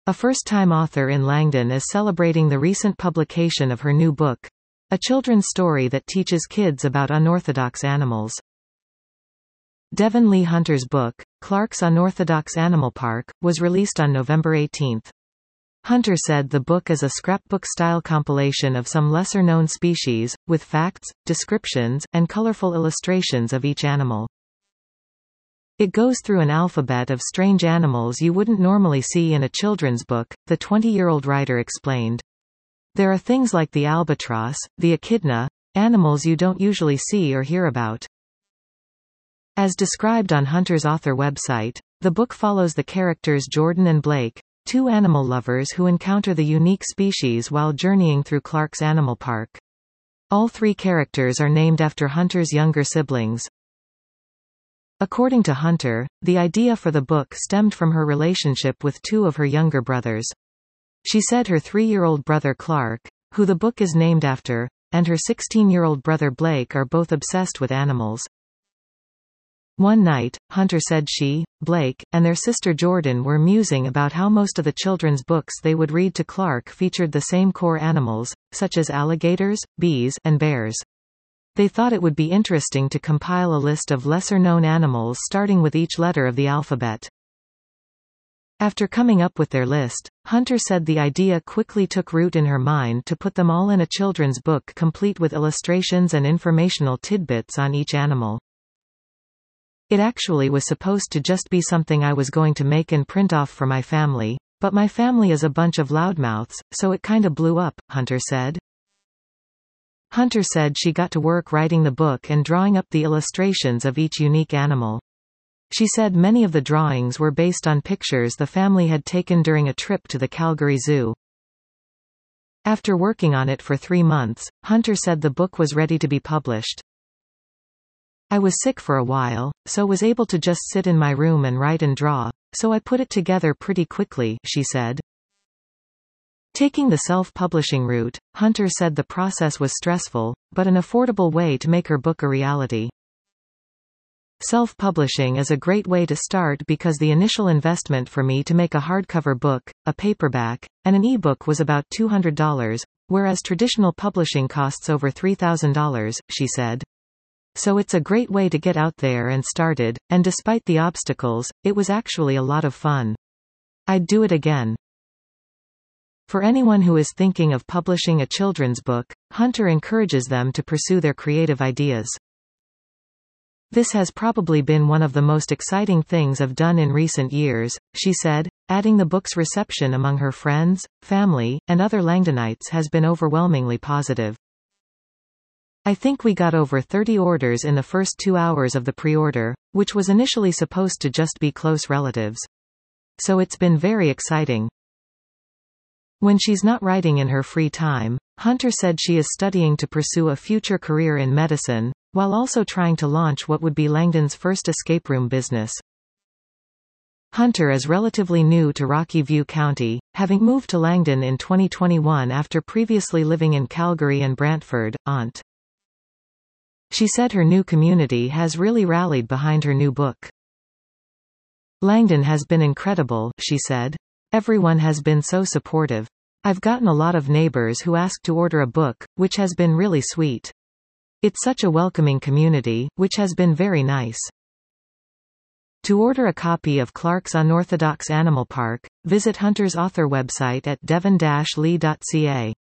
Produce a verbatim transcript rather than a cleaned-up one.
A first-time author in Langdon is celebrating the recent publication of her new book, a children's story that teaches kids about unorthodox animals. Devin Lee Hunter's book, Clark's Unorthodox Animal Park, was released on November eighteenth. Hunter said the book is a scrapbook-style compilation of some lesser-known species, with facts, descriptions, and colorful illustrations of each animal. It goes through an alphabet of strange animals you wouldn't normally see in a children's book, the twenty-year-old writer explained. There are things like the albatross, the echidna, animals you don't usually see or hear about. As described on Hunter's author website, the book follows the characters Jordan and Blake, two animal lovers who encounter the unique species while journeying through Clark's Animal Park. All three characters are named after Hunter's younger siblings. According to Hunter, the idea for the book stemmed from her relationship with two of her younger brothers. She said her three-year-old brother Clark, who the book is named after, and her sixteen-year-old brother Blake are both obsessed with animals. One night, Hunter said she, Blake, and their sister Jordan were musing about how most of the children's books they would read to Clark featured the same core animals, such as alligators, bees, and bears. They thought it would be interesting to compile a list of lesser-known animals starting with each letter of the alphabet. After coming up with their list, Hunter said the idea quickly took root in her mind to put them all in a children's book complete with illustrations and informational tidbits on each animal. It actually was supposed to just be something I was going to make and print off for my family, but my family is a bunch of loudmouths, so it kinda blew up, Hunter said. Hunter said she got to work writing the book and drawing up the illustrations of each unique animal. She said many of the drawings were based on pictures the family had taken during a trip to the Calgary Zoo. After working on it for three months, Hunter said the book was ready to be published. I was sick for a while, so was able to just sit in my room and write and draw, so I put it together pretty quickly, she said. Taking the self-publishing route, Hunter said the process was stressful, but an affordable way to make her book a reality. Self-publishing is a great way to start because the initial investment for me to make a hardcover book, a paperback, and an e-book was about two hundred dollars, whereas traditional publishing costs over three thousand dollars, she said. So it's a great way to get out there and started, and despite the obstacles, it was actually a lot of fun. I'd do it again. For anyone who is thinking of publishing a children's book, Hunter encourages them to pursue their creative ideas. This has probably been one of the most exciting things I've done in recent years, she said, adding the book's reception among her friends, family, and other Langdonites has been overwhelmingly positive. I think we got over thirty orders in the first two hours of the pre-order, which was initially supposed to just be close relatives. So it's been very exciting. When she's not writing in her free time, Hunter said she is studying to pursue a future career in medicine, while also trying to launch what would be Langdon's first escape room business. Hunter is relatively new to Rocky View County, having moved to Langdon in twenty twenty-one after previously living in Calgary and Brantford, Ont. She said her new community has really rallied behind her new book. Langdon has been incredible, she said. Everyone has been so supportive. I've gotten a lot of neighbors who asked to order a book, which has been really sweet. It's such a welcoming community, which has been very nice. To order a copy of Clark's Unorthodox Animal Park, visit Hunter's author website at devin dash lee dot c a.